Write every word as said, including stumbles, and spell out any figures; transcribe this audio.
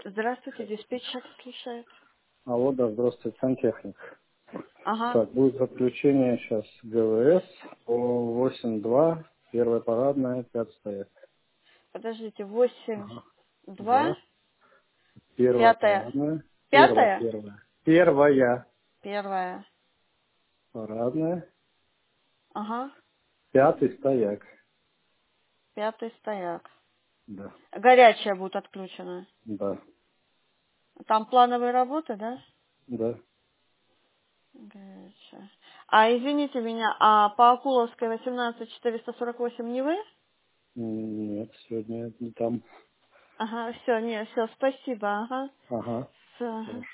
Здравствуйте, диспетчер слушает. Алло, да, здравствуйте, сантехник. Ага, Так, будет подключение сейчас ГВС по восемь два, первая парадная, пятый стоят. подождите, восемь, Ага. два, Да, первая пятая, парадная, первая, пятая, первая. Первая первая, парадная, ага, пятый стояк. пятый стояк. Да, Горячая будет отключена. да, Там плановые работы, да? да. Горячая. А извините меня, а по Акуловской восемнадцать четыреста сорок восемь не вы? М, Нет, сегодня не там. Ага, все, не, все, спасибо, ага. Ага, Всё, ага. хорошо.